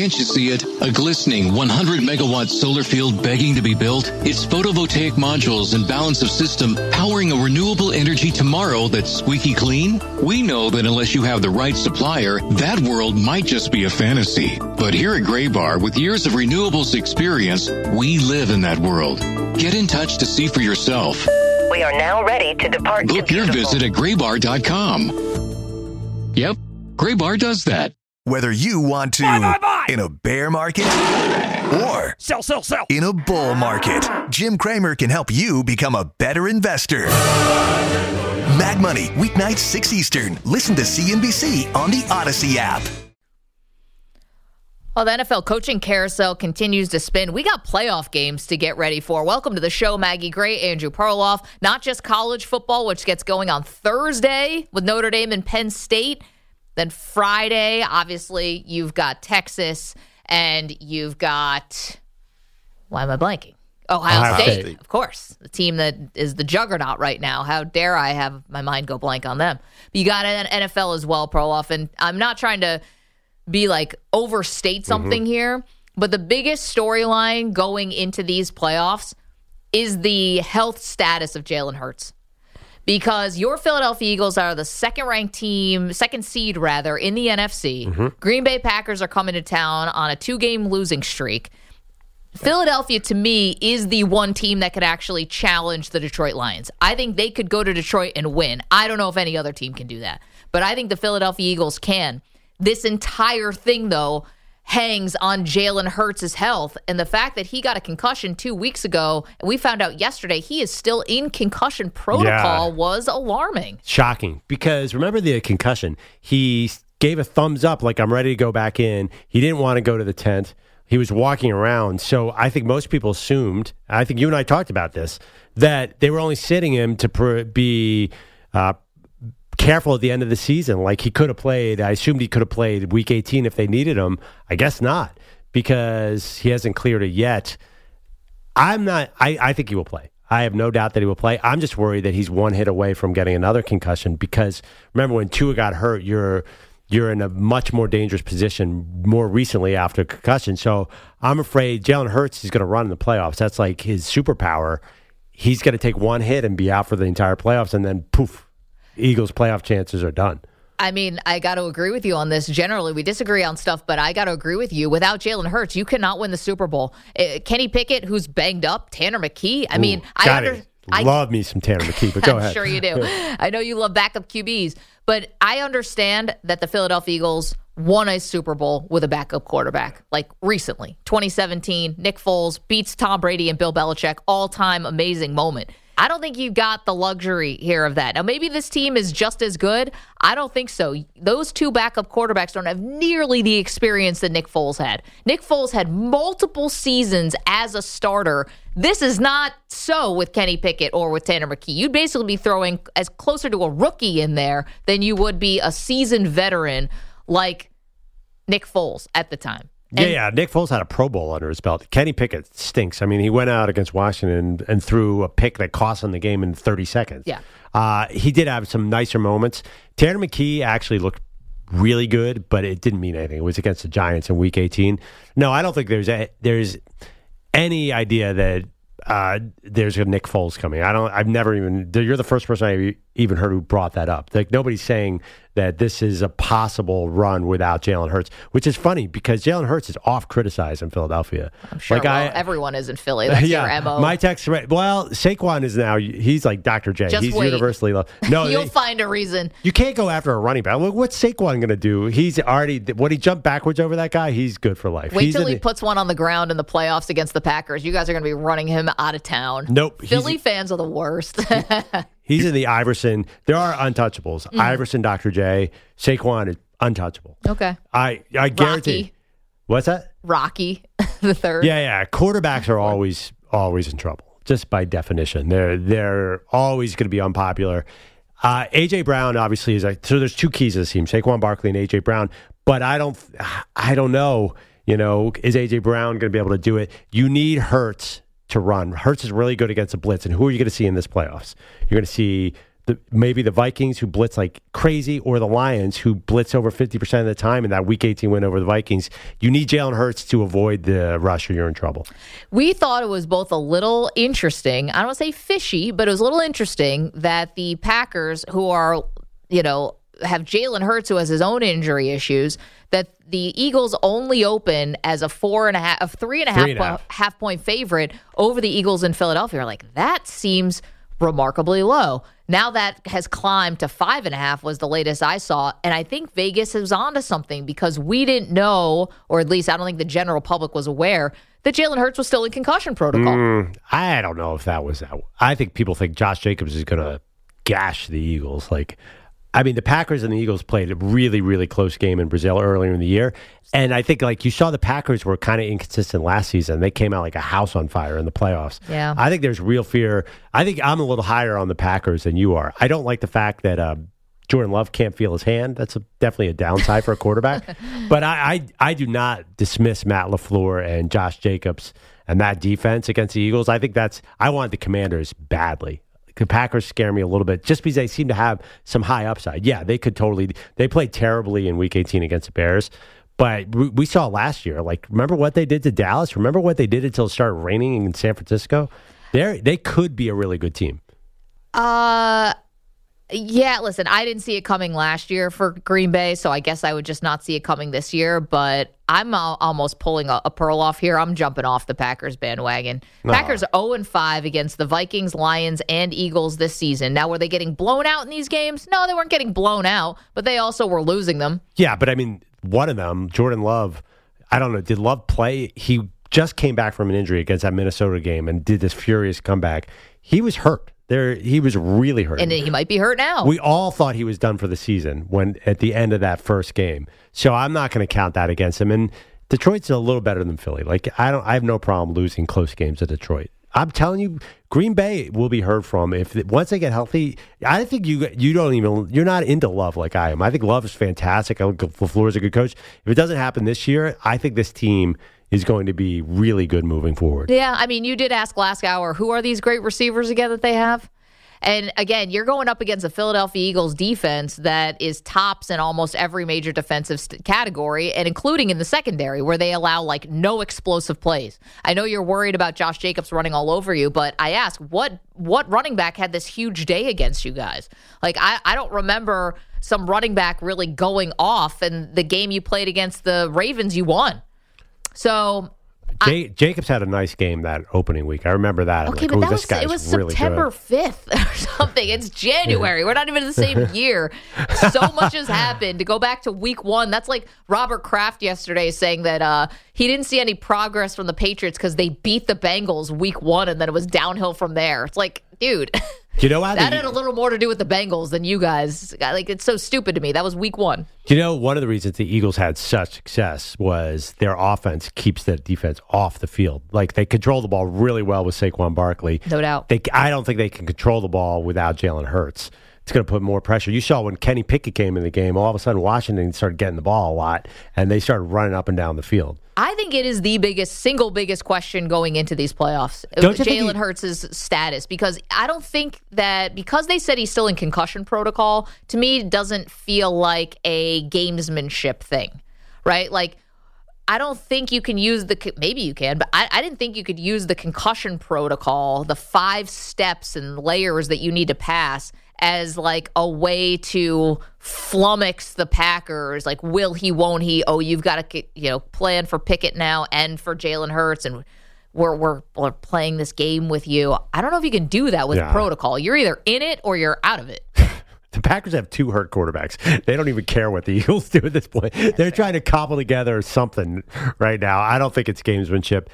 Can't you see it? A glistening 100-megawatt solar field begging to be built? It's photovoltaic modules and balance of system powering a renewable energy tomorrow that's squeaky clean? We know that unless you have the right supplier, that world might just be a fantasy. But here at Graybar, with years of renewables experience, we live in that world. Get in touch to see for yourself. We are now ready to depart. Book your visit at graybar.com. Yep, Graybar does that. Whether you want to Buy. in a bear market or Sell. in a bull market, Jim Cramer can help you become a better investor. Mad Money, weeknights 6 Eastern. Listen to CNBC on the Odyssey app. Well, the NFL coaching carousel continues to spin. We got playoff games to get ready for. Welcome to the show, Maggie Gray, Andrew Perloff. Not just college football, which gets going on Thursday with Notre Dame and Penn State. Then Friday, obviously, you've got Texas and you've got, why am I blanking? Ohio State, of course, the team that is the juggernaut right now. How dare I have my mind go blank on them? But you got an NFL as well, Perloff, and I'm not trying to be like overstate something here, but the biggest storyline going into these playoffs is the health status of Jalen Hurts. Because your Philadelphia Eagles are the second seed rather, in the NFC. Green Bay Packers are coming to town on a 2-game losing streak. Philadelphia, to me, is the one team that could actually challenge the Detroit Lions. I think they could go to Detroit and win. I don't know if any other team can do that. But I think the Philadelphia Eagles can. This entire thing, though, hangs on Jalen Hurts' health. And the fact that he got a concussion 2 weeks ago, and we found out yesterday he is still in concussion protocol, was alarming. Shocking. Because remember the concussion. He gave a thumbs up like, I'm ready to go back in. He didn't want to go to the tent. He was walking around. So I think most people assumed, I think you and I talked about this, that they were only sitting him to be careful at the end of the season. Like he could have played. I assumed he could have played week 18 if they needed him. I guess not, because he hasn't cleared it yet. I think he will play. I have no doubt that he will play. I'm just worried that he's one hit away from getting another concussion, because remember when Tua got hurt, you're in a much more dangerous position more recently after concussion. So I'm afraid Jalen Hurts is going to run in the playoffs. That's like his superpower. He's going to take one hit and be out for the entire playoffs, and then poof, Eagles' playoff chances are done. I mean, I got to agree with you on this. Generally, we disagree on stuff, but I got to agree with you. Without Jalen Hurts, you cannot win the Super Bowl. Kenny Pickett, who's banged up, Tanner McKee. I mean, I love me some Tanner McKee, but go ahead. I'm sure you do. I know you love backup QBs, but I understand that the Philadelphia Eagles won a Super Bowl with a backup quarterback, like recently. 2017, Nick Foles beats Tom Brady and Bill Belichick, all-time amazing moment. I don't think you've got the luxury here of that. Now, maybe this team is just as good. I don't think so. Those two backup quarterbacks don't have nearly the experience that Nick Foles had. Nick Foles had multiple seasons as a starter. This is not so with Kenny Pickett or with Tanner McKee. You'd basically be throwing as closer to a rookie in there than you would be a seasoned veteran like Nick Foles at the time. Yeah, Nick Foles had a Pro Bowl under his belt. Kenny Pickett stinks. I mean, he went out against Washington and threw a pick that cost him the game in 30 seconds. Yeah. He did have some nicer moments. Tanner McKee actually looked really good, but it didn't mean anything. It was against the Giants in Week 18. No, I don't think there's any idea that there's a Nick Foles coming. I've never even. You're the first person I even heard who brought that up. Like nobody's saying that this is a possible run without Jalen Hurts, which is funny because Jalen Hurts is off criticized in Philadelphia. I'm sure everyone is in Philly. That's your MO. My text, well, Saquon is now, he's like Dr. J. Just he's wait. Universally loved. No, You'll find a reason. You can't go after a running back. Look, what's Saquon going to do? He's already, when he jumped backwards over that guy, he's good for life. Wait till he puts one on the ground in the playoffs against the Packers. You guys are going to be running him out of town. Nope. Philly fans are the worst. He's in the Iverson. There are untouchables. Iverson, Dr. J, Saquon is untouchable. Okay. I guarantee. Rocky. What's that? Rocky the third. Yeah. Quarterbacks are always in trouble, just by definition. They're always going to be unpopular. A.J. Brown obviously is so there's two keys to this team: Saquon Barkley and A.J. Brown. But I don't know. Is A.J. Brown going to be able to do it? You need Hurts to run. Hurts is really good against a blitz. And who are you going to see in this playoffs? You're going to see maybe the Vikings who blitz like crazy, or the Lions who blitz over 50% of the time in that Week 18 win over the Vikings. You need Jalen Hurts to avoid the rush or you're in trouble. We thought it was both a little interesting, I don't want to say fishy, but it was a little interesting that the Packers, who are, have Jalen Hurts, who has his own injury issues, that the Eagles only open as a 3.5 point favorite over the Eagles in Philadelphia. Like, that seems remarkably low. Now that has climbed to 5.5 was the latest I saw. And I think Vegas is onto something, because we didn't know, or at least I don't think the general public was aware, that Jalen Hurts was still in concussion protocol. I don't know if that was that. I think people think Josh Jacobs is going to gash the Eagles. The Packers and the Eagles played a really, really close game in Brazil earlier in the year. And I think, you saw the Packers were kind of inconsistent last season. They came out like a house on fire in the playoffs. Yeah. I think there's real fear. I think I'm a little higher on the Packers than you are. I don't like the fact that Jordan Love can't feel his hand. That's definitely a downside for a quarterback. But I do not dismiss Matt LaFleur and Josh Jacobs and that defense against the Eagles. I think I want the Commanders badly. The Packers scare me a little bit just because they seem to have some high upside. Yeah, they played terribly in Week 18 against the Bears, but we saw last year, remember what they did to Dallas? Remember what they did until it started raining in San Francisco? They could be a really good team. Yeah, listen, I didn't see it coming last year for Green Bay, so I guess I would just not see it coming this year, but I'm almost pulling a pearl off here. I'm jumping off the Packers bandwagon. Packers 0-5 against the Vikings, Lions, and Eagles this season. Now, were they getting blown out in these games? No, they weren't getting blown out, but they also were losing them. Yeah, but one of them, Jordan Love, I don't know, did Love play? He just came back from an injury against that Minnesota game and did this furious comeback. He was hurt. He was really hurt. And he might be hurt now. We all thought he was done for the season at the end of that first game. So I'm not going to count that against him. And Detroit's a little better than Philly. I have no problem losing close games to Detroit. I'm telling you, Green Bay will be heard from once they get healthy. I think you're not into Love like I am. I think Love is fantastic. I think LaFleur is a good coach. If it doesn't happen this year, I think this team is going to be really good moving forward. Yeah, you did ask last hour, who are these great receivers again that they have? And again, you're going up against a Philadelphia Eagles defense that is tops in almost every major defensive category, and including in the secondary, where they allow no explosive plays. I know you're worried about Josh Jacobs running all over you, but I ask, what running back had this huge day against you guys? I don't remember some running back really going off, and the game you played against the Ravens, you won. So Jacobs had a nice game that opening week. I remember that. Okay, but it was really September 5th or something. It's January. We're not even in the same year. So much has happened. To go back to week 1, that's like Robert Kraft yesterday saying that he didn't see any progress from the Patriots because they beat the Bengals week 1 and then it was downhill from there. It's like, dude, that had a little more to do with the Bengals than you guys. It's so stupid to me. That was week 1. One of the reasons the Eagles had such success was their offense keeps the defense off the field. They control the ball really well with Saquon Barkley. No doubt. I don't think they can control the ball without Jalen Hurts. It's going to put more pressure. You saw when Kenny Pickett came in the game, all of a sudden Washington started getting the ball a lot, and they started running up and down the field. I think it is the single biggest question going into these playoffs, Jalen Hurts' status, because I don't think that, because they said he's still in concussion protocol, to me it doesn't feel like a gamesmanship thing, right? I don't think you can use maybe you can, but I didn't think you could use the concussion protocol, the 5 steps and layers that you need to pass, as a way to flummox the Packers. Will he, won't he? Oh, you've got to plan for Pickett now and for Jalen Hurts, and we're playing this game with you. I don't know if you can do that with protocol. You're either in it or you're out of it. The Packers have 2 hurt quarterbacks. They don't even care what the Eagles do at this point. They're trying to cobble together something right now. I don't think it's gamesmanship.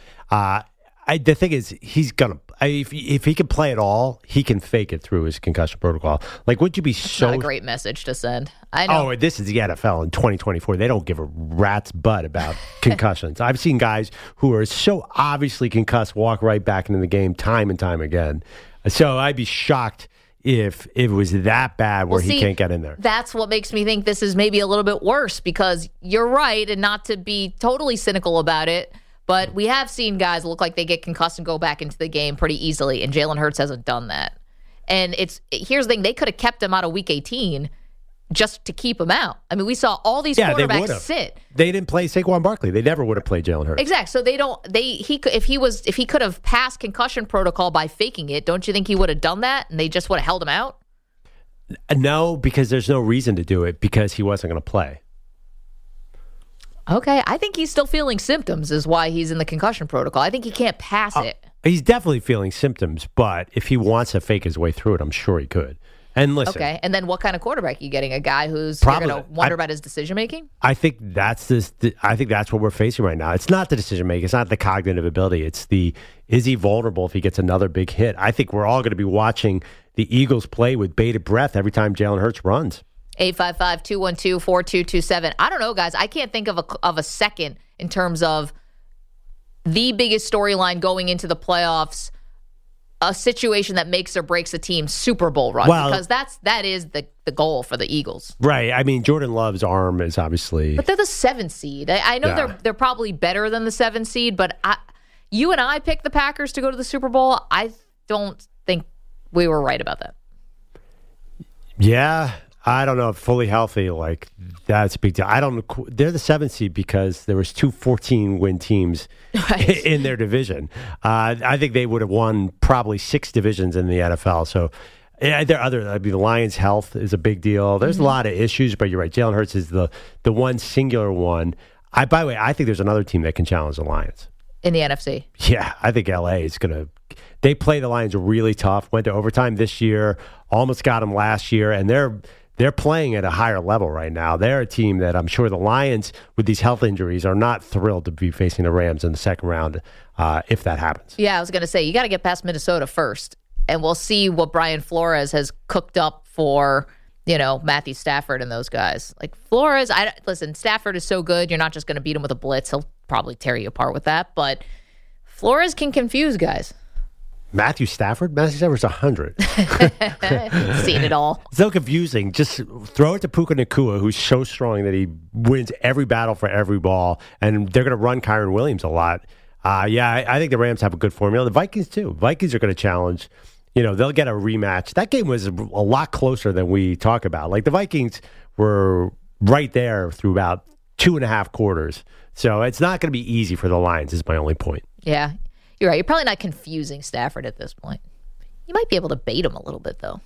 The thing is, he's going to, if he can play at all, he can fake it through his concussion protocol. Would you be so... Not a great message to send. I know. Oh, this is the NFL in 2024. They don't give a rat's butt about concussions. I've seen guys who are so obviously concussed walk right back into the game time and time again. So I'd be shocked if it was that bad where he can't get in there. That's what makes me think this is maybe a little bit worse, because you're right, and not to be totally cynical about it, but we have seen guys look like they get concussed and go back into the game pretty easily, and Jalen Hurts hasn't done that. And here's the thing, they could have kept him out of Week 18 just to keep him out. I mean, we saw all these quarterbacks sit. They didn't play Saquon Barkley. They never would have played Jalen Hurts. Exactly. So if he could have passed concussion protocol by faking it, don't you think he would have done that and they just would have held him out? No, because there's no reason to do it because he wasn't going to play. Okay, I think he's still feeling symptoms is why he's in the concussion protocol. I think he can't pass it. He's definitely feeling symptoms, but if he wants to fake his way through it, I'm sure he could. And listen. Okay, and then what kind of quarterback are you getting? A guy who's probably going to wonder about his decision making? I think that's what we're facing right now. It's not the decision making. It's not the cognitive ability. It's is he vulnerable if he gets another big hit? I think we're all going to be watching the Eagles play with bated breath every time Jalen Hurts runs. 855-212-4227. I don't know, guys. I can't think of a second in terms of the biggest storyline going into the playoffs, a situation that makes or breaks a team's Super Bowl run, because that is the goal for the Eagles. Right. I mean, Jordan Love's arm is obviously... But they're the 7th seed. I know they're probably better than the 7th seed, but you and I picked the Packers to go to the Super Bowl. I don't think we were right about that. Yeah. I don't know if fully healthy, that's a big deal. I don't know. They're the 7th seed because there was 2 14-win teams in their division. I think they would have won probably 6 divisions in the NFL. So the Lions' health is a big deal. There's a lot of issues, but you're right. Jalen Hurts is the one singular one. By the way, I think there's another team that can challenge the Lions. In the NFC? Yeah, I think L.A. is going to... They play the Lions really tough, went to overtime this year, almost got them last year, and they're playing at a higher level right now. They're a team that I'm sure the Lions, with these health injuries, are not thrilled to be facing the Rams in the second round if that happens. Yeah, I was going to say, you got to get past Minnesota first, and we'll see what Brian Flores has cooked up for, Matthew Stafford and those guys. Like Flores, listen, Stafford is so good, you're not just going to beat him with a blitz. He'll probably tear you apart with that, but Flores can confuse guys. Matthew Stafford's 100. Seen it all. So confusing. Just throw it to Puka Nacua, who's so strong that he wins every battle for every ball, and they're going to run Kyron Williams a lot. I think the Rams have a good formula. The Vikings, too. Vikings are going to challenge. They'll get a rematch. That game was a lot closer than we talk about. Like, the Vikings were right there through about 2.5 quarters. So it's not going to be easy for the Lions, is my only point. Yeah. You're right. You're probably not confusing Stafford at this point. You might be able to bait him a little bit, though.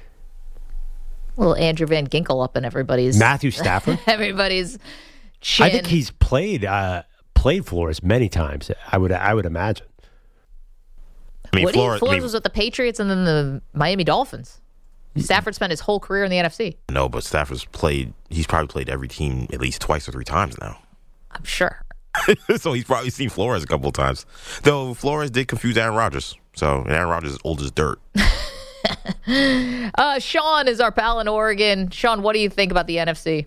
A little Andrew Van Ginkel up in everybody's... Matthew Stafford? Everybody's chin. I think he's played Flores many times, I would imagine. Flores was with the Patriots and then the Miami Dolphins. Stafford spent his whole career in the NFC. No, but he's probably played every team at least 2 or 3 times now. I'm sure. So he's probably seen Flores a couple of times. Though Flores did confuse Aaron Rodgers. So Aaron Rodgers is old as dirt. Sean is our pal in Oregon. Sean, what do you think about the NFC?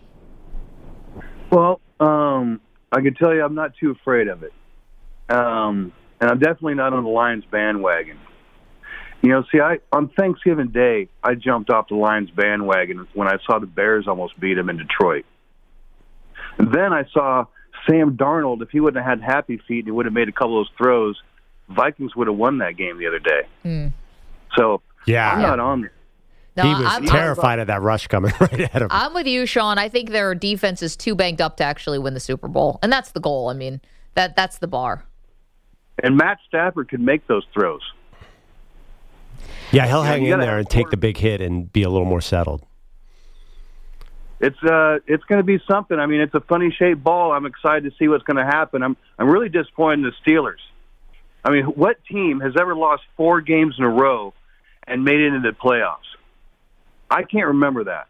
Well, I can tell you I'm not too afraid of it. And I'm definitely not on the Lions bandwagon. On Thanksgiving Day, I jumped off the Lions bandwagon when I saw the Bears almost beat them in Detroit. And then I saw Sam Darnold, if he wouldn't have had happy feet and he would have made a couple of those throws, Vikings would have won that game the other day. So I'm not on there. No, he was terrified of that rush coming right at him. I'm with you, Sean. I think their defense is too banged up to actually win the Super Bowl. And that's the goal. I mean, that's the bar. And Matt Stafford could make those throws. Yeah, he'll hang in there and take the big hit and be a little more settled. It's going to be something. I mean, it's a funny shaped ball. I'm excited to see what's going to happen. I'm really disappointed in the Steelers. I mean, what team has ever lost 4 games in a row and made it into the playoffs? I can't remember that.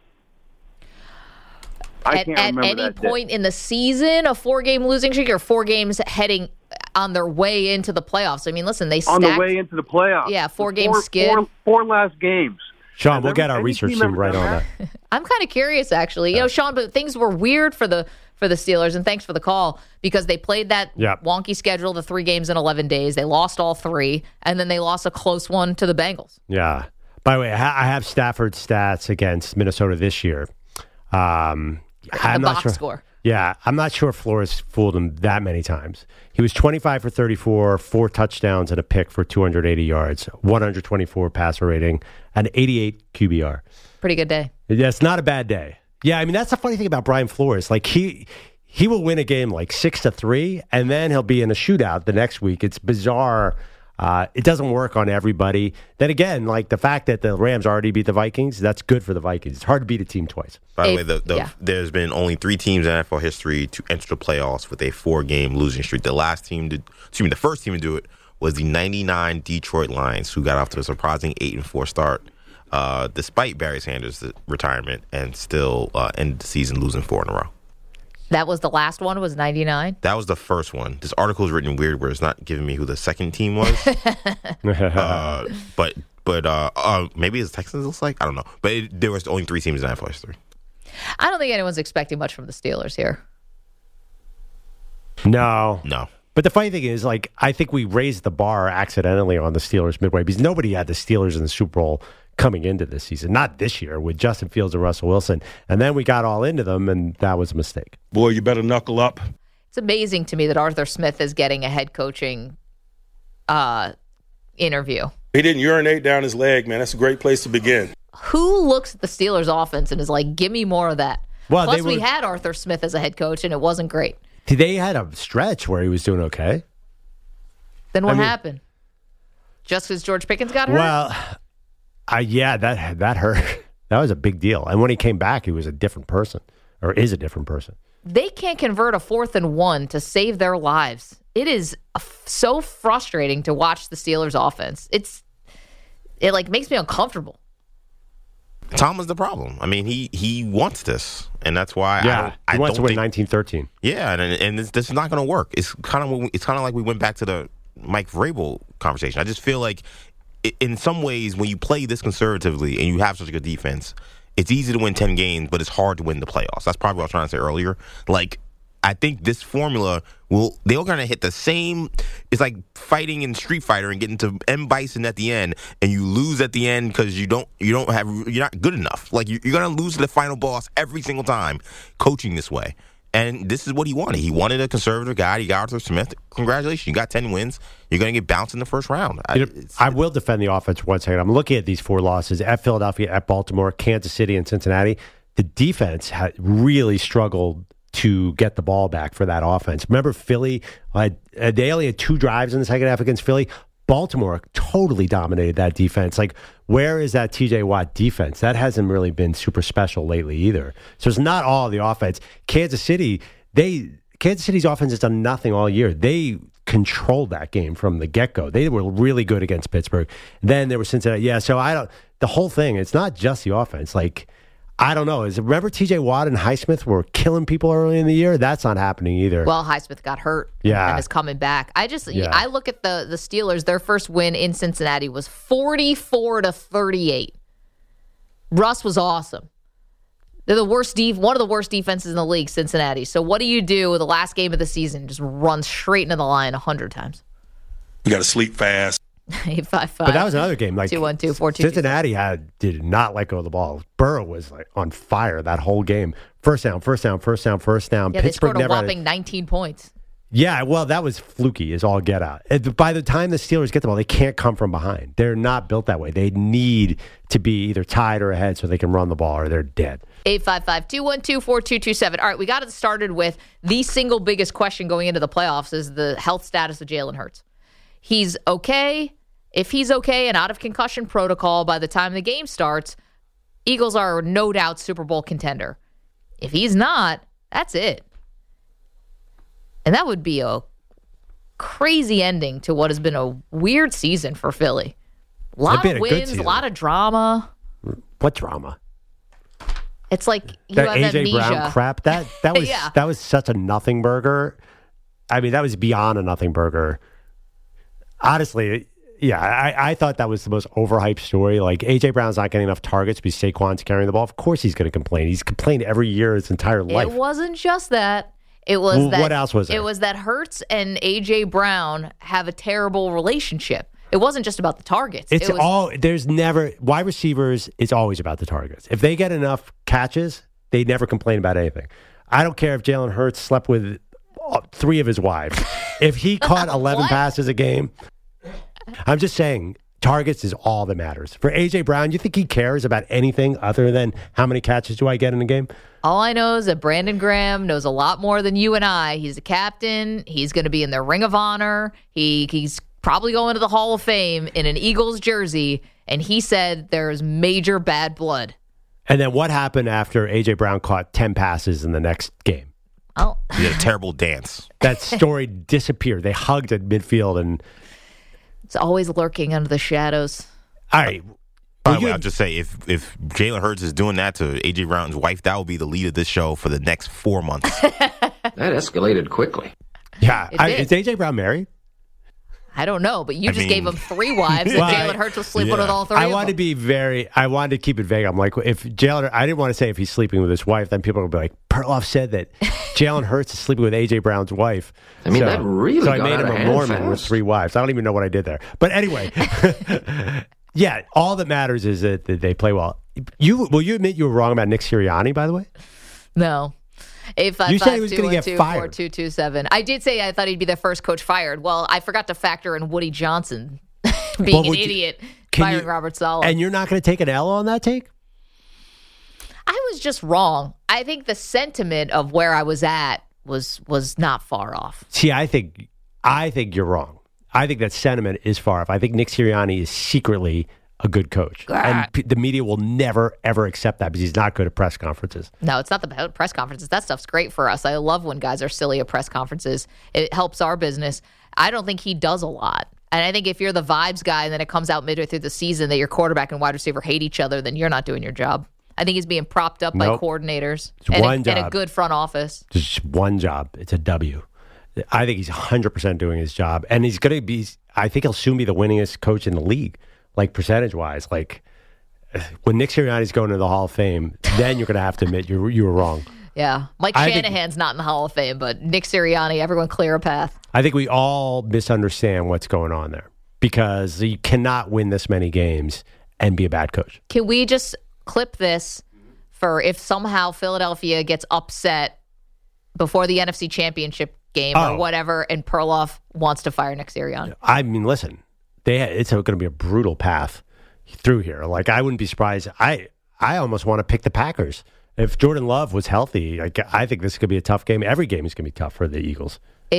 At any point in the season, a 4-game losing streak or 4 games heading on their way into the playoffs. I mean, listen, they stacked. On the way into the playoffs. Yeah, 4-game skid. Four last games. Sean, we'll get our research team right on that. I'm kind of curious, actually. Sean, but things were weird for the Steelers, and thanks for the call, because they played that wonky schedule, the 3 games in 11 days. They lost all 3, and then they lost a close one to the Bengals. Yeah. By the way, I have Stafford's stats against Minnesota this year. The box score. Yeah, I'm not sure Flores fooled him that many times. He was 25 for 34, 4 touchdowns and a pick for 280 yards, 124 passer rating, and 88 QBR. Pretty good day. Yeah, it's not a bad day. Yeah, I mean, that's the funny thing about Brian Flores. Like, he will win a game like 6-3, and then he'll be in a shootout the next week. It's bizarre. It doesn't work on everybody. Then again, like the fact that the Rams already beat the Vikings, that's good for the Vikings. It's hard to beat a team twice. By the way, there's been only 3 teams in NFL history to enter the playoffs with a 4-game losing streak. The first team to do it was the 99 Detroit Lions, who got off to a surprising 8-4 start, despite Barry Sanders' retirement, and still ended the season losing 4 in a row. That was the last one, was 99? That was the first one. This article is written weird where it's not giving me who the second team was. But maybe it's Texans, looks like. I don't know. But there was only 3 teams in NFL history. I don't think anyone's expecting much from the Steelers here. No. But the funny thing is, like, I think we raised the bar accidentally on the Steelers midway because nobody had the Steelers in the Super Bowl coming into this season. Not this year with Justin Fields and Russell Wilson. And then we got all into them, and that was a mistake. Boy, you better knuckle up. It's amazing to me that Arthur Smith is getting a head coaching interview. He didn't urinate down his leg, man. That's a great place to begin. Who looks at the Steelers offense and is like, give me more of that? Well, Plus, we had Arthur Smith as a head coach, and it wasn't great. They had a stretch where he was doing okay. Then what happened? Just because George Pickens got hurt? Well, yeah, that hurt. That was a big deal. And when he came back, he was a different person, or is a different person. They can't convert a 4th and 1 to save their lives. It is so frustrating to watch the Steelers offense. It like makes me uncomfortable. Tom was the problem. I mean, he wants this, and that's why. He wants to win 1913. Yeah, and this is not going to work. It's kind of like we went back to the Mike Vrabel conversation. I just feel like, in some ways, when you play this conservatively and you have such a good defense, it's easy to win 10 games, but it's hard to win the playoffs. That's probably what I was trying to say earlier. Like, I think this formula they're going to hit the same. It's like fighting in Street Fighter and getting to M. Bison at the end, and you lose at the end because you're not good enough. Like, you're going to lose to the final boss every single time coaching this way. And this is what he wanted. He wanted a conservative guy. He got Arthur Smith. Congratulations. You got 10 wins. You're going to get bounced in the first round. I will defend the offense for 1 second. I'm looking at these 4 losses at Philadelphia, at Baltimore, Kansas City, and Cincinnati. The defense had really struggled to get the ball back for that offense. Remember Philly? They only had 2 drives in the second half against Philly. Baltimore totally dominated that defense. Like, where is that TJ Watt defense? That hasn't really been super special lately either. So it's not all the offense. Kansas City's offense has done nothing all year. They controlled that game from the get-go. They were really good against Pittsburgh. Then there was Cincinnati. Yeah, so the whole thing, it's not just the offense. Like, I don't know. Remember TJ Watt and Highsmith were killing people early in the year? That's not happening either. Well, Highsmith got hurt and is coming back. I look at the Steelers. Their first win in Cincinnati was 44-38. Russ was awesome. They're the worst one of the worst defenses in the league, Cincinnati. So what do you do with the last game of the season? Just run straight into the line 100 times. You got to sleep fast. 855. But that was another game. Like 212-4227. Cincinnati did not let go of the ball. Burrow was like on fire that whole game. First down. Yeah, Pittsburgh they scored a never whopping 19 points. Yeah, well, that was fluky is all get out. By the time the Steelers get the ball, they can't come from behind. They're not built that way. They need to be either tied or ahead so they can run the ball or they're dead. 855-212-4227. All right, we got it started with the single biggest question going into the playoffs is the health status of Jalen Hurts. He's okay. If he's okay and out of concussion protocol by the time the game starts, Eagles are no doubt Super Bowl contender. If he's not, that's it. And that would be a crazy ending to what has been a weird season for Philly. A lot of wins, a lot of drama. What drama? It's like you that have AJ amnesia. Brown crap. That was Yeah. That was such a nothing burger. I mean, that was beyond a nothing burger. Honestly, yeah, I thought that was the most overhyped story. Like, AJ Brown's not getting enough targets because Saquon's carrying the ball. Of course he's going to complain. He's complained every year his entire life. It wasn't just that. It was that. What else was there? It was that Hurts and AJ Brown have a terrible relationship. It wasn't just about the targets. There's never, wide receivers, it's always about the targets. If they get enough catches, they never complain about anything. I don't care if Jalen Hurts slept with 3 of his wives. If he caught 11 passes a game, I'm just saying targets is all that matters. For A.J. Brown, you think he cares about anything other than how many catches do I get in a game? All I know is that Brandon Graham knows a lot more than you and I. He's a captain. He's going to be in the Ring of Honor. He's probably going to the Hall of Fame in an Eagles jersey, and he said there's major bad blood. And then what happened after A.J. Brown caught 10 passes in the next game? Oh, He did a terrible dance. That story disappeared. They hugged at midfield, and it's always lurking under the shadoes. all right. By the way, I'll just say, if Jalen Hurts is doing that to A.J. Brown's wife, that will be the lead of this show for the next 4 months. That escalated quickly. Yeah. It did. Is A.J. Brown married? I don't know, but you just gave him 3 wives, and Well, Jalen Hurts was sleeping with all 3 I of wanted them. I wanted to keep it vague. I'm like, if Jalen, I didn't want to say if he's sleeping with his wife, then people would be like, Perloff said that Jalen Hurts is sleeping with A.J. Brown's wife. I mean, that really So I got made out him of a hand Mormon with fast. 3 wives. I don't even know what I did there. But anyway, yeah, all that matters is that they play well. Will you admit you were wrong about Nick Sirianni, by the way? No. You said he was going to get fired. 4227. I did say I thought he'd be the first coach fired. Well, I forgot to factor in Woody Johnson being an idiot, firing Robert Saleh. And you're not going to take an L on that take? I was just wrong. I think the sentiment of where I was at was not far off. See, I think you're wrong. I think that sentiment is far off. I think Nick Sirianni is secretly a good coach. And the media will never, ever accept that because he's not good at press conferences. No, it's not the press conferences. That stuff's great for us. I love when guys are silly at press conferences. It helps our business. I don't think he does a lot. And I think if you're the vibes guy and then it comes out midway through the season that your quarterback and wide receiver hate each other, then you're not doing your job. I think he's being propped up by coordinators and a good front office. Just one job. It's a W. I think he's 100% doing his job. And he's going to be, I think he'll soon be the winningest coach in the league, like percentage-wise. Like, when Nick Sirianni's going to the Hall of Fame, then you're going to have to admit you were wrong. Yeah. Mike Shanahan's not in the Hall of Fame, but Nick Sirianni, everyone clear a path. I think we all misunderstand what's going on there because you cannot win this many games and be a bad coach. Can we just clip this for if somehow Philadelphia gets upset before the NFC Championship game or whatever, and Perloff wants to fire Nick Sirianni? I mean, listen, it's going to be a brutal path through here. Like, I wouldn't be surprised. I almost want to pick the Packers. If Jordan Love was healthy, I think this could be a tough game. Every game is going to be tough for the Eagles.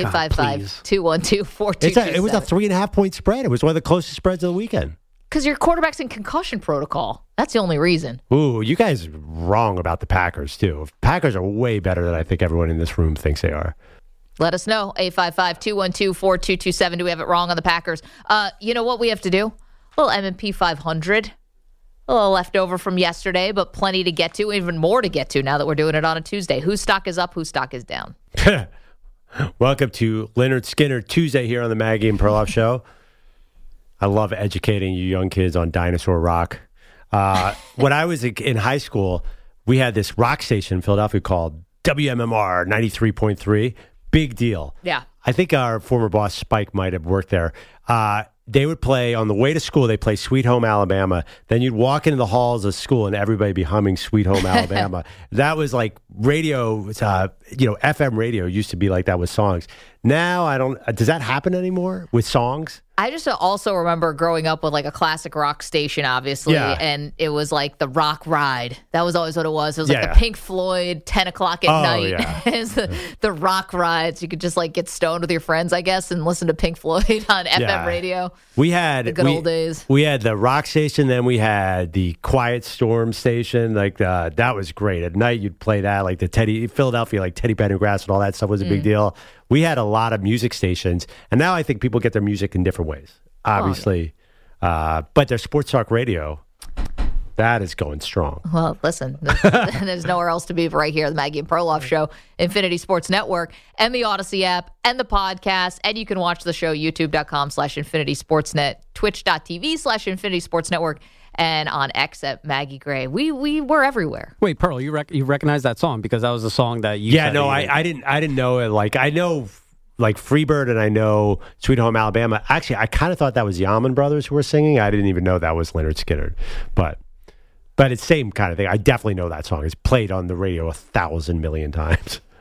855-212-4227. It was a 3.5-point spread. It was one of the closest spreads of the weekend. Because your quarterback's in concussion protocol. That's the only reason. Ooh, you guys are wrong about the Packers, too. Packers are way better than I think everyone in this room thinks they are. Let us know. 855-212-4227. Do we have it wrong on the Packers? You know what we have to do? A little M&P 500. A little leftover from yesterday, but plenty to get to, even more to get to now that we're doing it on a Tuesday. Whose stock is up, whose stock is down? Welcome to Leonard Skinner Tuesday here on the Maggie and Perloff Show. I love educating you young kids on Dinosaur Rock. When I was in high school, we had this rock station in Philadelphia called WMMR 93.3. Big deal. Yeah. I think our former boss, Spike, might have worked there. They would play, on the way to school, they play Sweet Home Alabama. Then you'd walk into the halls of school and everybody would be humming Sweet Home Alabama. That was like radio, FM radio used to be like that with songs. Now, does that happen anymore with songs? I just also remember growing up with like a classic rock station, obviously, and it was like the Rock Ride. That was always what it was. It was like the Pink Floyd 10 o'clock at night. Yeah. It's the Rock Rides. You could just like get stoned with your friends, I guess, and listen to Pink Floyd on FM radio. We had the good old days. We had the rock station, then we had the Quiet Storm station. Like that was great. At night, you'd play that, like Philadelphia, like Teddy Pendergrass and all that stuff was a big deal. We had a lot of music stations, and now I think people get their music in different ways, obviously. But their sports talk radio, that is going strong. Well, listen, there's nowhere else to be but right here, the Maggie and Perloff Show, Infinity Sports Network, and the Odyssey app, and the podcast. And you can watch the show, youtube.com/Infinity Sportsnet, twitch.tv/Infinity Sports Network, and on X at Maggie Gray. We were everywhere. Wait, Pearl, you recognize that song because that was the song that you. Yeah, no, I didn't know it. Like, I know like Freebird and I know Sweet Home Alabama. Actually, I kind of thought that was the Allman Brothers who were singing. I didn't even know that was Leonard Skinner, but it's same kind of thing. I definitely know that song. It's played on the radio 1,000 million times.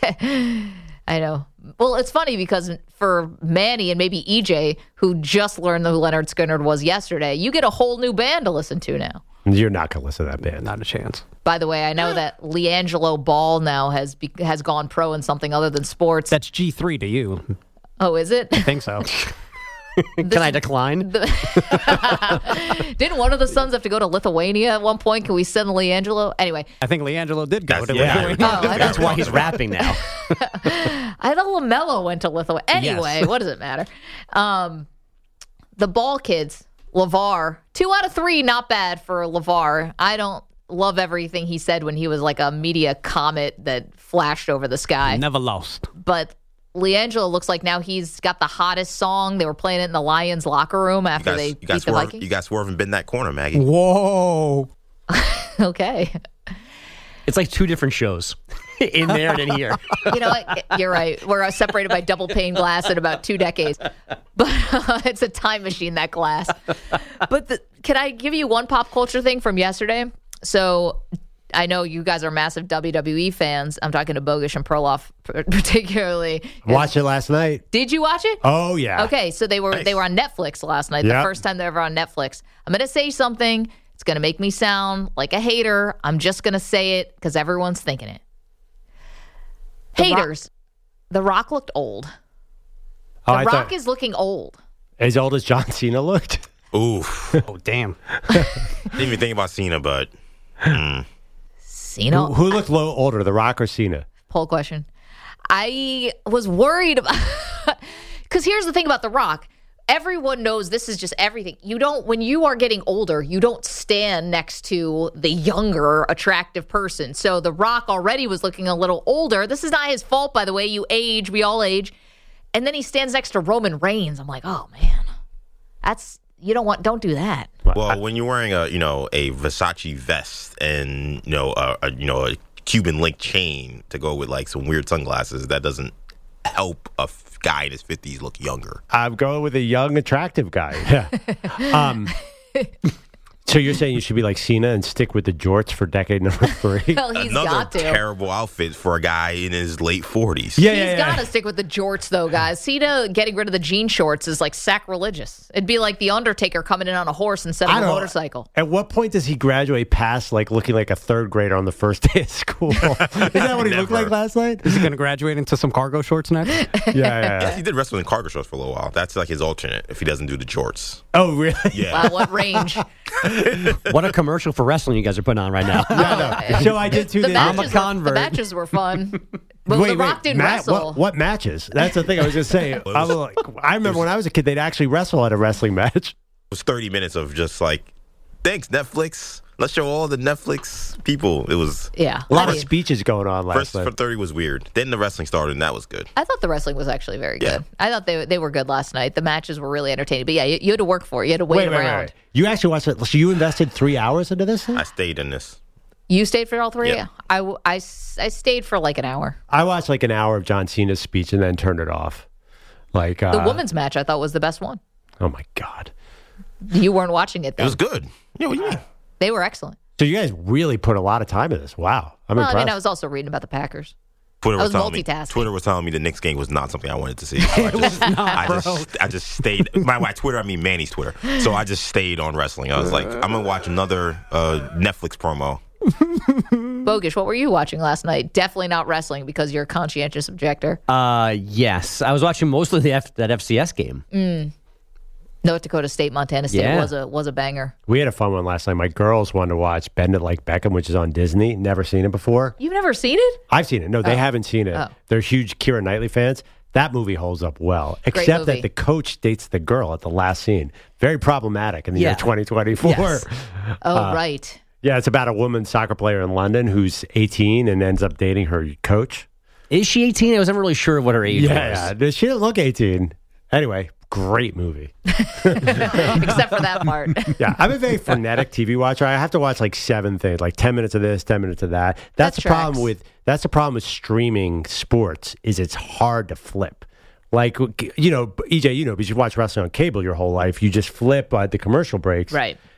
I know. Well, it's funny because for Manny and maybe EJ, who just learned who Leonard Skinner was yesterday, you get a whole new band to listen to now. You're not going to listen to that band. Not a chance. By the way, I know that LiAngelo Ball now has gone pro in something other than sports. That's G3 to you. Oh, is it? I think so. Can I decline? Didn't one of the sons have to go to Lithuania at one point? Can we send LiAngelo? Anyway. I think LiAngelo did go to yeah. Lithuania. That's why he's rapping now. I thought LaMelo went to Lithuania. Anyway, Yes. what does it matter? The Ball kids, LeVar, 2 out of 3, not bad for LeVar. I don't love everything he said when he was like a media comet that flashed over the sky. Never lost. But LiAngelo looks like now he's got the hottest song. They were playing it in the Lions locker room after they beat the Vikings. You got Swerve and bend that corner, Maggie. Whoa. Okay. It's like 2 different shows in there and in here. You know what? You're right. We're separated by double pane glass in about 2 decades. But it's a time machine, that glass. But can I give you one pop culture thing from yesterday? So I know you guys are massive WWE fans. I'm talking to Bogish and Perloff particularly. Watched it last night. Did you watch it? Oh, yeah. Okay, so they were on Netflix last night, the Yep. first time they were ever on Netflix. I'm going to say something. It's going to make me sound like a hater. I'm just going to say it because everyone's thinking it. Haters. The Rock looked old. The I Rock thought- is looking old. As old as John Cena looked? Oof. Oh, damn. Didn't even think about Cena, but Cena. Who looked older, The Rock or Cena? Poll question. I was worried about because here's the thing about The Rock. Everyone knows this is just everything. You don't, when you are getting older, you don't stand next to the younger, attractive person. So The Rock already was looking a little older. This is not his fault, by the way. You age, we all age. And then he stands next to Roman Reigns. I'm like, oh man, don't do that. well, when you're wearing a Versace vest and a Cuban link chain to go with like some weird sunglasses, that doesn't help a guy in his 50s look younger. I'm going with a young, attractive guy. Yeah. So you're saying you should be like Cena and stick with the jorts for decade number 3? Well, he's Another got to. terrible outfit for a guy in his late 40s. He's got to stick with the jorts, though, guys. Cena getting rid of the jean shorts is like sacrilegious. It'd be like the Undertaker coming in on a horse instead of a motorcycle. At what point does he graduate past like looking like a 3rd grader on the first day of school? Is that what he looked like last night? Is he going to graduate into some cargo shorts next? Yeah. He did wrestle in cargo shorts for a little while. That's like his alternate if he doesn't do the jorts. Oh, really? Yeah. Wow, what range? What a commercial for wrestling you guys are putting on right now. So I did tune in. I'm a convert. The matches were fun. But The Rock didn't wrestle. What matches? That's the thing I was going to say. I remember when I was a kid, they'd actually wrestle at a wrestling match. It was 30 minutes of just like, thanks, Netflix. Let's show all the Netflix people. It was Yeah. A lot of speeches going on last first night. for 30 was weird. Then the wrestling started, and that was good. I thought the wrestling was actually very good. Yeah. I thought they were good last night. The matches were really entertaining. But yeah, you had to work for it. You had to wait around. Wait. You actually watched it. So you invested 3 hours into this thing? I stayed in this. You stayed for all 3? Yeah. I stayed for like an hour. I watched like an hour of John Cena's speech and then turned it off. Like The women's match I thought was the best one. Oh my God. You weren't watching it It though. was good. Yeah. They were excellent. So you guys really put a lot of time in this. Wow. I'm Well, impressed. I mean, I was also reading about the Packers. Twitter I was telling me, multitasking. Twitter was telling me the Knicks game was not something I wanted to see. So I just stayed. By Twitter, I mean Manny's Twitter. So I just stayed on wrestling. I was like, I'm gonna watch another Netflix promo. Bogish, what were you watching last night? Definitely not wrestling because you're a conscientious objector. Yes. I was watching mostly that FCS game. North Dakota State, Montana State Yeah. was a banger. We had a fun one last night. My girls wanted to watch Bend It Like Beckham, which is on Disney. Never seen it before. You've never seen it? I've seen it. No, they haven't seen it. Oh. They're huge Keira Knightley fans. That movie holds up well, except movie. that the coach dates the girl at the last scene. Very problematic in the year Yeah. 2024. Yes. Oh, right. Yeah, it's about a woman soccer player in London who's 18 and ends up dating her coach. Is she 18? I was never really sure what her age was. Yeah, she didn't look 18. Anyway, great movie. Except for that part. Yeah, I'm a very frenetic TV watcher. I have to watch like 7 things, like 10 minutes of this, 10 minutes of that. That's the problem with streaming sports is it's hard to flip. Like, EJ, because you watch wrestling on cable your whole life, you just flip at the commercial breaks. Right.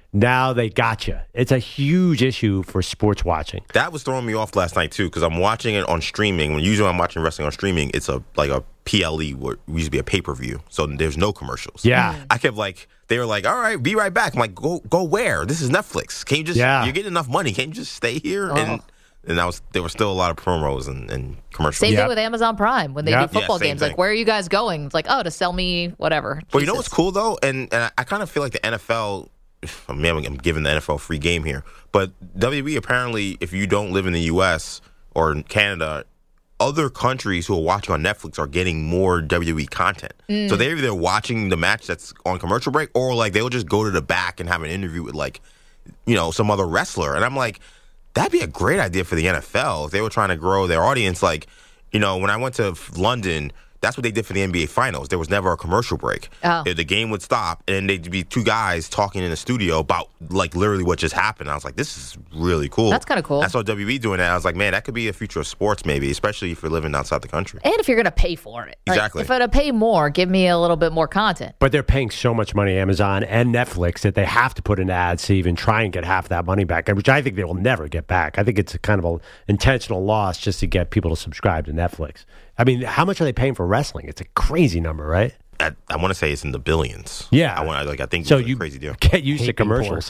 Now they got you. It's a huge issue for sports watching. That was throwing me off last night, too, because I'm watching it on streaming. When usually I'm watching wrestling on streaming, it's a PLE, where it used to be a pay-per-view, so there's no commercials. Yeah. I kept they were like, all right, be right back. I'm like, go where? This is Netflix. Can you just, you're getting enough money. Can't you just stay here? And there were still a lot of promos and commercials. Same thing with Amazon Prime when they do football games. thing. Like, where are you guys going? It's like, to sell me whatever. But you know what's cool, though? And I kind of feel like the NFL, I'm giving the NFL free game here, but WWE apparently, if you don't live in the U.S. or in Canada, other countries who are watching on Netflix are getting more WWE content. So they're either watching the match that's on commercial break, or they'll just go to the back and have an interview with some other wrestler. And I'm like, that'd be a great idea for the NFL if they were trying to grow their audience. When I went to London, that's what they did for the NBA Finals. There was never a commercial break. The game would stop, and then there'd be two guys talking in the studio about literally what just happened. I was like, this is really cool. That's kind of cool. I saw WWE doing that. I was like, man, that could be a future of sports, maybe, especially if you're living outside the country. And if you're going to pay for it. Exactly. If I'm going to pay more, give me a little bit more content. But they're paying so much money, Amazon and Netflix, that they have to put in ads to even try and get half that money back, which I think they will never get back. I think it's a kind of an intentional loss just to get people to subscribe to Netflix. I mean, how much are they paying for wrestling? It's a crazy number, right? I want to say it's in the billions. Yeah. I think so it's a crazy deal. Get used to commercials.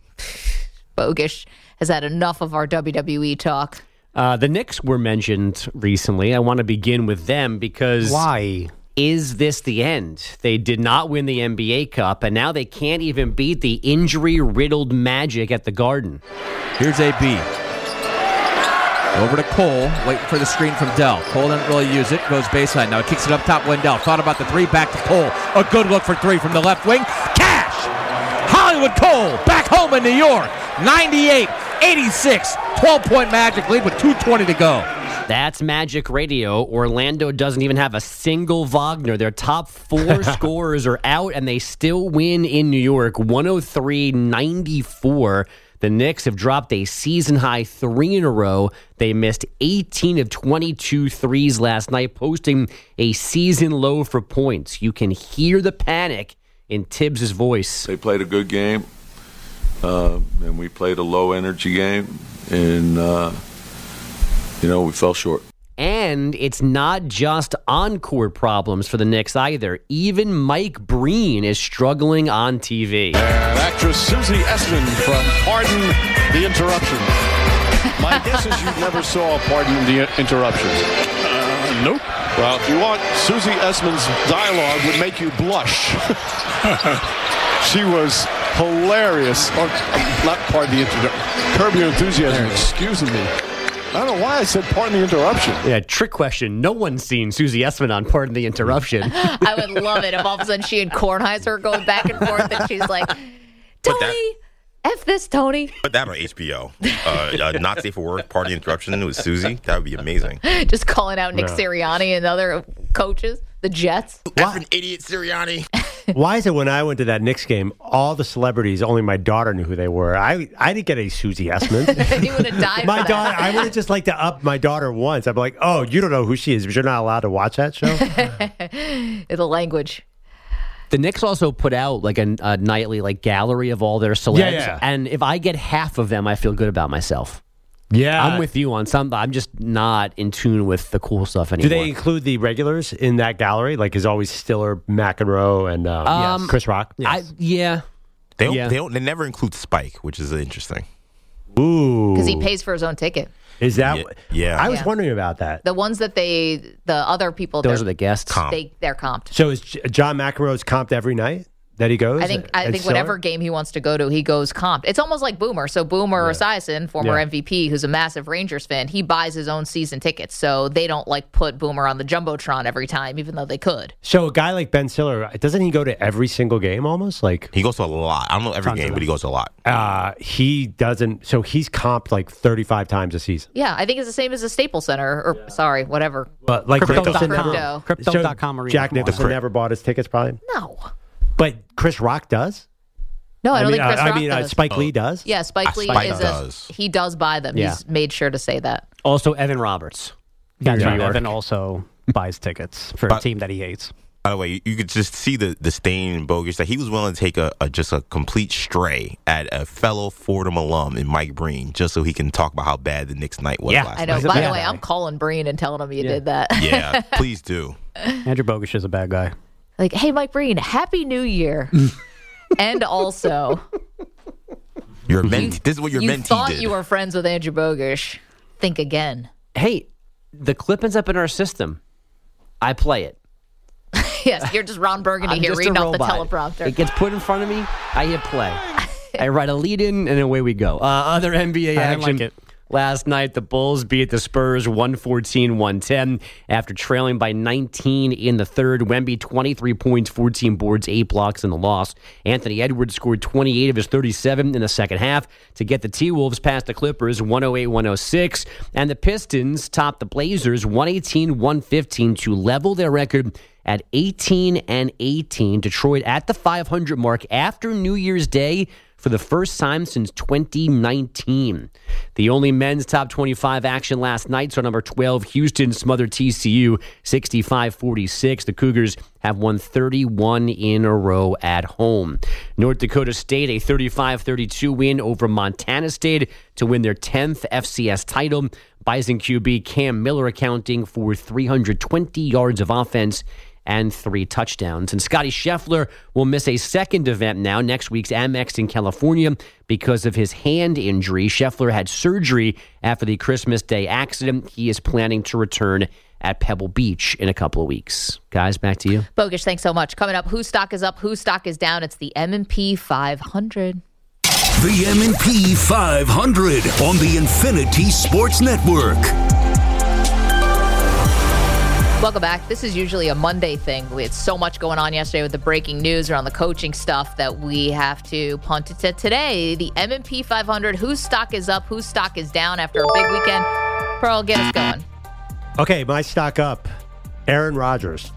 Bogish has had enough of our WWE talk. The Knicks were mentioned recently. I want to begin with them because... Why? Is this the end? They did not win the NBA Cup, and now they can't even beat the injury-riddled Magic at the Garden. Here's AB. Over to Cole, waiting for the screen from Dell. Cole doesn't really use it, goes baseline. Now he kicks it up top, Wendell. Thought about the three, back to Cole. A good look for three from the left wing. Cash! Hollywood Cole, back home in New York. 98-86, 12-point Magic lead with 2:20 to go. That's Magic Radio. Orlando doesn't even have a single Wagner. Their top four scorers are out, and they still win in New York, 103-94. The Knicks have dropped a season-high 3 in a row. They missed 18 of 22 threes last night, posting a season low for points. You can hear the panic in Tibbs' voice. They played a good game, and we played a low-energy game, and, we fell short. And it's not just on-court problems for the Knicks either. Even Mike Breen is struggling on TV. Actress Susie Essman from Pardon the Interruption. My guess is you never saw Pardon the Interruption. Nope. Well, if you want, Susie Essman's dialogue would make you blush. She was hilarious. Or, not Pardon the Interruption. Curb Your Enthusiasm. Excuse me. I don't know why I said pardon the interruption. Yeah, trick question. No one's seen Susie Essman on Pardon the Interruption. I would love it if all of a sudden she and Kornheiser are going back and forth and she's like, Tony, F this, Tony. Put that on HBO. Not safe for work, Pardon the Interruption with Susie. That would be amazing. Just calling out Nick Sirianni and other coaches, the Jets. Effing idiot Sirianni. Why is it when I went to that Knicks game, all the celebrities, only my daughter knew who they were? I didn't get a Susie Essman. You would have died my for daughter, that. I would have just liked to up my daughter once. I'd be like, oh, you don't know who she is, but you're not allowed to watch that show? The language. The Knicks also put out like a nightly gallery of all their celebs. Yeah. And if I get half of them, I feel good about myself. Yeah. I'm with you on some. I'm just not in tune with the cool stuff anymore. Do they include the regulars in that gallery? Like, is always Stiller, McEnroe, and Chris Rock? Yeah. They never include Spike, which is interesting. Ooh. Because he pays for his own ticket. Is that? Yeah. I was wondering about that. The ones that the other people, those are the guests. They're comped. So is John McEnroe's comped every night that he goes? I think whatever game he wants to go to, he goes comped. It's almost like Boomer. So Boomer Esiason, former MVP, who's a massive Rangers fan, he buys his own season tickets. So they don't put Boomer on the Jumbotron every time, even though they could. So a guy like Ben Stiller, doesn't he go to every single game almost? He goes to a lot. I don't know every game, but he goes to a lot. He doesn't. So he's comped 35 times a season. Yeah, I think it's the same as the Staples Center, or whatever. But Crypto.com. Crypto.com arena. Jack Nicholson never bought his tickets, probably. No. But Chris Rock does? No, I don't think Chris Rock does. Spike Lee does? Yeah, Spike Lee he does buy them. Yeah. He's made sure to say that. Also, Evan Roberts. That's New right. York. Evan also buys tickets for a team that he hates. By the way, you could just see the disdain in Bogusch that he was willing to take just a complete stray at a fellow Fordham alum in Mike Breen just so he can talk about how bad the Knicks night was last I know. night. By the way, I'm calling Breen and telling him you did that. Yeah, please do. Andrew Bogusch is a bad guy. Like, hey, Mike Breen, Happy New Year. And also, this is what your you mentee thought did. you were friends with Andrew Bogusch. Think again. Hey, the clip ends up in our system. I play it. Yes, you're just Ron Burgundy I'm here just reading a off the robot. teleprompter. It gets put in front of me. I hit play. I write a lead in, and away we go. Other NBA action. like it. Last night, the Bulls beat the Spurs 114-110 after trailing by 19 in the third. Wemby, 23 points, 14 boards, 8 blocks in the loss. Anthony Edwards scored 28 of his 37 in the second half to get the T-Wolves past the Clippers 108-106. And the Pistons topped the Blazers 118-115 to level their record at 18-18. Detroit at the 500 mark after New Year's Day for the first time since 2019. The only men's top 25 action last night saw number 12 Houston smother TCU 65-46. The Cougars have won 31 in a row at home. North Dakota State, a 35-32 win over Montana State to win their 10th FCS title. Bison QB Cam Miller accounting for 320 yards of offense and 3 touchdowns. And Scotty Scheffler will miss a second event now, next week's Amex in California, because of his hand injury. Scheffler had surgery after the Christmas Day accident. He is planning to return at Pebble Beach in a couple of weeks. Guys, back to you. Bogusch, thanks so much. Coming up, whose stock is up, whose stock is down? It's the M&P 500. The M&P 500 on the Infinity Sports Network. Welcome back. This is usually a Monday thing. We had so much going on yesterday with the breaking news around the coaching stuff that we have to punt it to today. The M&P 500, whose stock is up, whose stock is down after a big weekend. Pearl, get us going. Okay, my stock up. Aaron Rodgers.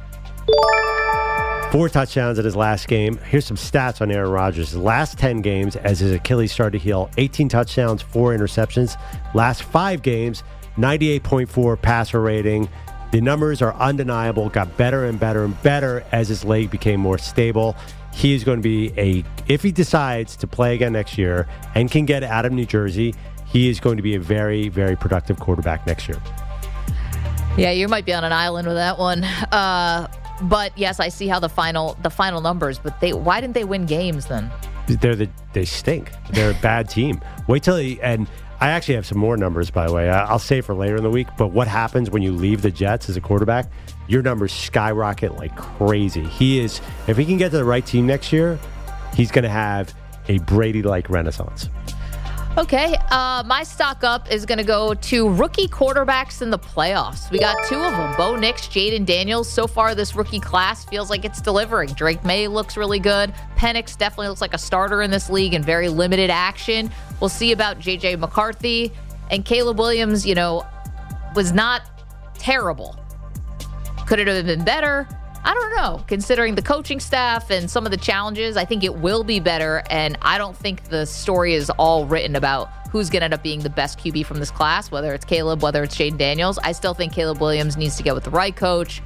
4 touchdowns in his last game. Here's some stats on Aaron Rodgers. His last 10 games, as his Achilles started to heal, 18 touchdowns, 4 interceptions. Last 5 games, 98.4 passer rating. The numbers are undeniable, got better and better and better as his leg became more stable. He is going to be if he decides to play again next year and can get out of New Jersey, he is going to be a very, very productive quarterback next year. Yeah, you might be on an island with that one. But yes, I see how the final numbers, but why didn't they win games then? They stink. They're a bad team. Wait till and I actually have some more numbers, by the way. I'll save for later in the week. But what happens when you leave the Jets as a quarterback? Your numbers skyrocket like crazy. If he can get to the right team next year, he's going to have a Brady-like renaissance. Okay, my stock up is going to go to rookie quarterbacks in the playoffs. We got 2 of them, Bo Nix, Jaden Daniels. So far, this rookie class feels like it's delivering. Drake May looks really good. Penix definitely looks like a starter in this league in very limited action. We'll see about J.J. McCarthy. And Caleb Williams, was not terrible. Could it have been better? I don't know. Considering the coaching staff and some of the challenges, I think it will be better. And I don't think the story is all written about who's going to end up being the best QB from this class, whether it's Caleb, whether it's Jaden Daniels. I still think Caleb Williams needs to get with the right coach.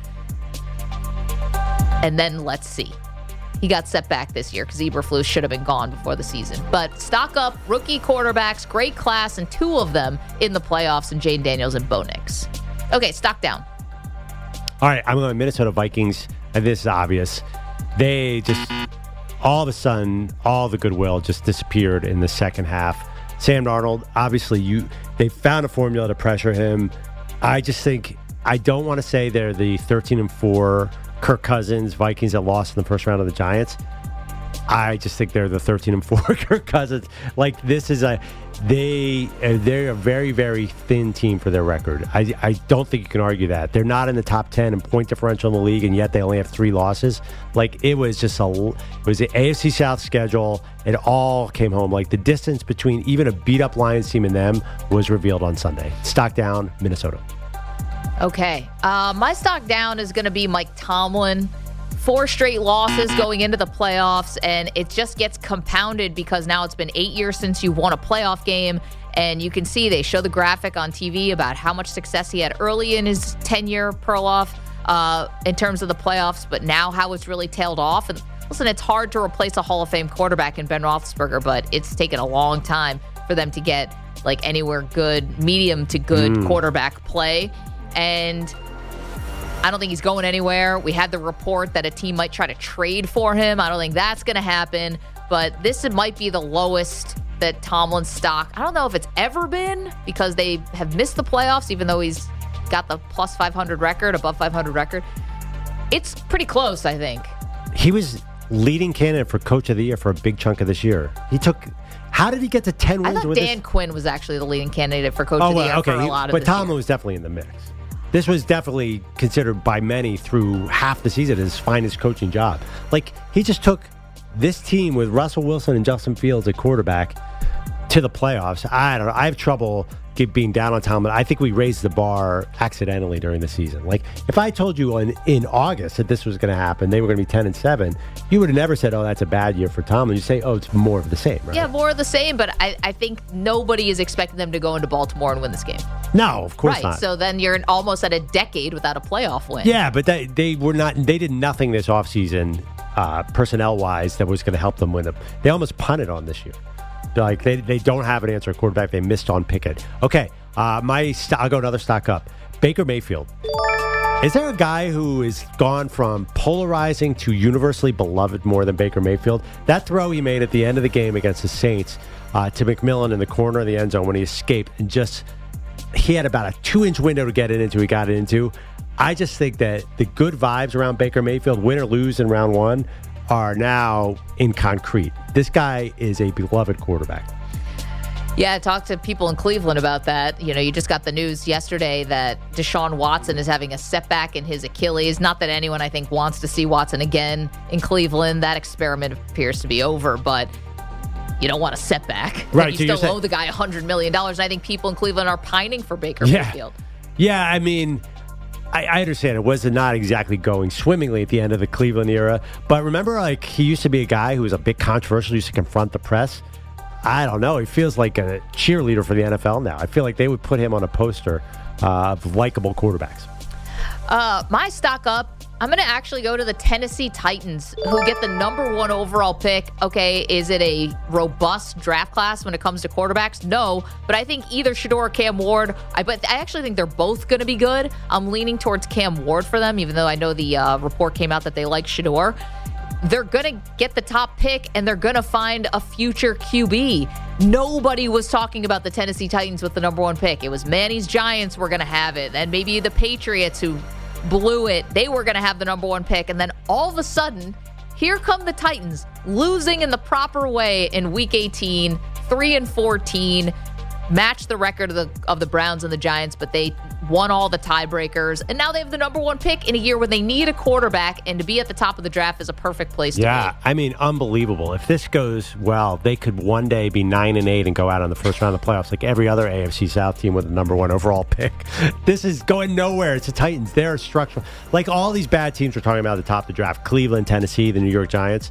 And then let's see. He got set back this year because Eberflus should have been gone before the season. But stock up, rookie quarterbacks, great class, and 2 of them in the playoffs, and Jaden Daniels and Bo Nix. Okay, stock down. All right, I'm going Minnesota Vikings, and this is obvious. They just, all of a sudden, all the goodwill just disappeared in the second half. Sam Darnold, obviously, they found a formula to pressure him. I just think, I don't want to say they're the 13-4 Kirk Cousins Vikings that lost in the first round of the Giants. I just think they're the 13-4 Kirk Cousins. Like, this is they're a very, very thin team for their record. I don't think you can argue that. They're not in the top 10 in point differential in the league, and yet they only have 3 losses. Like, it was the AFC South schedule. It all came home. Like, the distance between even a beat-up Lions team and them was revealed on Sunday. Stock down, Minnesota. Okay. My stock down is going to be Mike Tomlin. 4 straight losses going into the playoffs, and it just gets compounded because now it's been 8 years since you won a playoff game, and you can see they show the graphic on TV about how much success he had early in his tenure, Perloff. in terms of the playoffs, but now how it's really tailed off. And listen, it's hard to replace a Hall of Fame quarterback in Ben Roethlisberger, but it's taken a long time for them to get like anywhere good, medium to good quarterback play. And I don't think he's going anywhere. We had the report that a team might try to trade for him. I don't think that's going to happen. But this might be the lowest that Tomlin's stock, I don't know if it's ever been, because they have missed the playoffs, even though he's got the plus 500 record, above 500 record. It's pretty close, I think. He was leading candidate for Coach of the Year for a big chunk of this year. How did he get to 10 wins? I thought Dan Quinn was actually the leading candidate for Coach of the Year for a lot of but this Tomlin year. was definitely in the mix. This was definitely considered by many through half the season his finest coaching job. Like, he just took this team with Russell Wilson and Justin Fields at quarterback to the playoffs. I don't know. I have trouble being down on Tomlin. I think we raised the bar accidentally during the season. Like, if I told you in August that this was going to happen, they were going to be 10-7, you would have never said, oh, that's a bad year for Tomlin. You say, oh, it's more of the same, right? Yeah, more of the same, but I think nobody is expecting them to go into Baltimore and win this game. No, of course not. Right, so then you're almost at a decade without a playoff win. Yeah, but they did nothing this offseason, personnel-wise, that was going to help them win. They almost punted on this year. Like, they don't have an answer at quarterback. They missed on Pickett. Okay, I'll go another stock up. Baker Mayfield. Is there a guy who has gone from polarizing to universally beloved more than Baker Mayfield? That throw he made at the end of the game against the Saints to McMillan in the corner of the end zone when he escaped, and he had about a 2-inch window to get it into. He got it into. I just think that the good vibes around Baker Mayfield, win or lose in round one, are now in concrete. This guy is a beloved quarterback. Yeah, I talked to people in Cleveland about that. You know, you just got the news yesterday that Deshaun Watson is having a setback in his Achilles. Not that anyone, I think, wants to see Watson again in Cleveland. That experiment appears to be over, but you don't want a setback. Right. You still owe the guy $100 million. I think people in Cleveland are pining for Baker Mayfield. Yeah, I mean, I understand it was not exactly going swimmingly at the end of the Cleveland era, but remember, like, he used to be a guy who was a bit controversial, used to confront the press. I don't know. He feels like a cheerleader for the NFL now. I feel like they would put him on a poster of likable quarterbacks. My stock up, I'm going to actually go to the Tennessee Titans, who get the number 1 overall pick. Okay, is it a robust draft class when it comes to quarterbacks? No, but I think either Shedeur or Cam Ward, but I actually think they're both going to be good. I'm leaning towards Cam Ward for them, even though I know the report came out that they like Shedeur. They're going to get the top pick, and they're going to find a future QB. Nobody was talking about the Tennessee Titans with the number 1 pick. It was Manny's Giants were going to have it, and maybe the Patriots, who blew it, they were going to have the number 1 pick. And then all of a sudden, here come the Titans, losing in the proper way in Week 18, 3-14, matched the record of the Browns and the Giants, but they won all the tiebreakers, and now they have the number 1 pick in a year when they need a quarterback, and to be at the top of the draft is a perfect place to be. Yeah, I mean, unbelievable. If this goes well, they could one day be 9-8 and go out on the first round of the playoffs like every other AFC South team with the number 1 overall pick. This is going nowhere. It's the Titans. They're structural. Like all these bad teams we're talking about at the top of the draft, Cleveland, Tennessee, the New York Giants,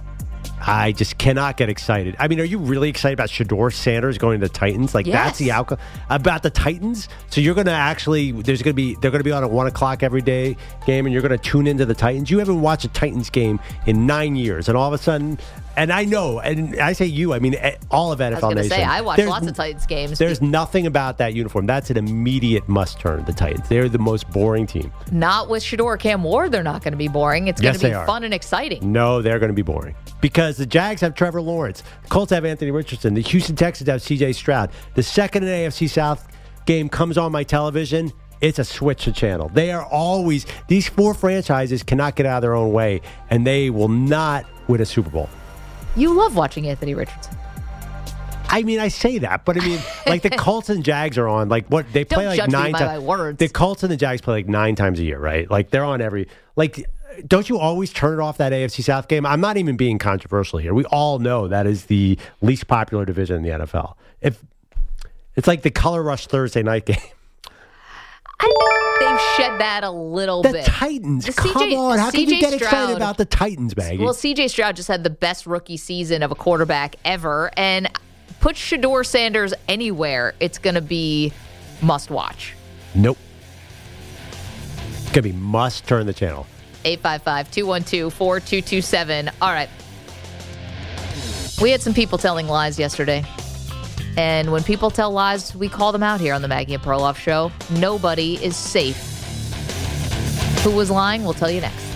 I just cannot get excited. I mean, are you really excited about Shedeur Sanders going to the Titans? Like, that's the outcome about the Titans? So you're going to actually, they're going to be on at 1 o'clock every day game, and you're going to tune into the Titans? You haven't watched a Titans game in 9 years, and all of a sudden, and I know, and I say you, I mean all of NFL Nation. I was going to say, I watch lots of Titans games. There's nothing about that uniform. That's an immediate must-turn, the Titans. They're the most boring team. Not with Shedeur or Cam Ward, they're not going to be boring. It's going to be fun and exciting. No, they're going to be boring. Because the Jags have Trevor Lawrence. The Colts have Anthony Richardson. The Houston Texans have C.J. Stroud. The second an AFC South game comes on my television, it's a switch the channel. They are always, these 4 franchises cannot get out of their own way, and they will not win a Super Bowl. You love watching Anthony Richardson. I mean, I say that, but I mean, like the Colts and Jags are on, like what they play like 9 times. The Colts and the Jags play like 9 times a year, right? Like they're on every, like, don't you always turn it off that AFC South game? I'm not even being controversial here. We all know that is the least popular division in the NFL. If it's like the Color Rush Thursday night game. I think they've shed that a little bit. The Titans, come on. How can you get excited about the Titans, Maggie? Well, C.J. Stroud just had the best rookie season of a quarterback ever, and put Shedeur Sanders anywhere, it's going to be must-watch. Nope. It's going to be must turn the channel. 855-212-4227. All right. We had some people telling lies yesterday. And when people tell lies, we call them out here on the Maggie and Perloff Show. Nobody is safe. Who was lying? We'll tell you next.